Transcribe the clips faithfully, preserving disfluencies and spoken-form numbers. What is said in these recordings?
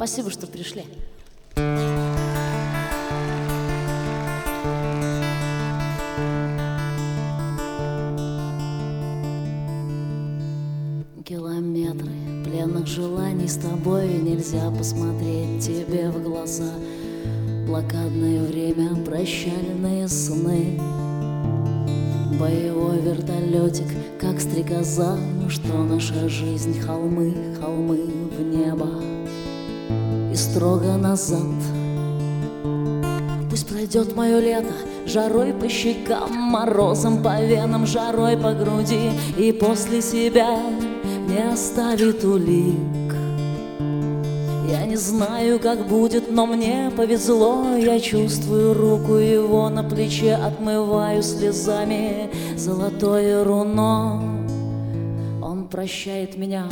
Спасибо, что пришли. Километры пленных желаний, с тобой нельзя посмотреть тебе в глаза. Блокадное время, прощальные сны, боевой вертолетик, как стрекоза. Ну что наша жизнь, холмы, холмы в небо и строго назад. Пусть пройдет мое лето, жарой по щекам, морозом по венам, жарой по груди, и после себя не оставит улик. Я не знаю, как будет, но мне повезло. Я чувствую руку его на плече, отмываю слезами золотое руно. Он прощает меня.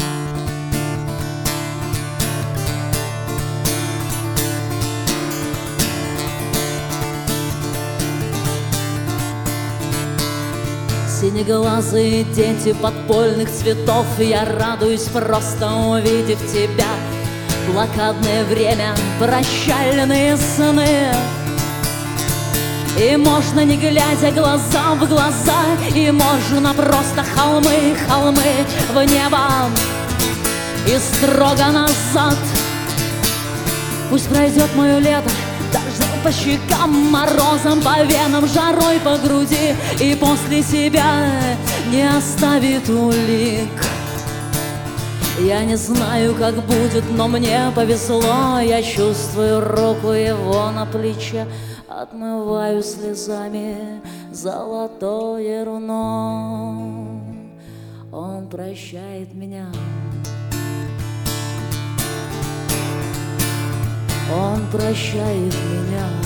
Синеглазые дети подпольных цветов, я радуюсь, просто увидев тебя. Блокадное время, прощальные сны, и можно, не глядя глаза в глаза, и можно просто холмы, холмы в небо и строго назад. Пусть пройдет мое лето, дождем по щекам, морозом по венам, жарой по груди, и после себя не оставит улик. Я не знаю, как будет, но мне повезло. Я чувствую руку его на плече, отмываю слезами золотое руно. Он прощает меня. Он прощает меня.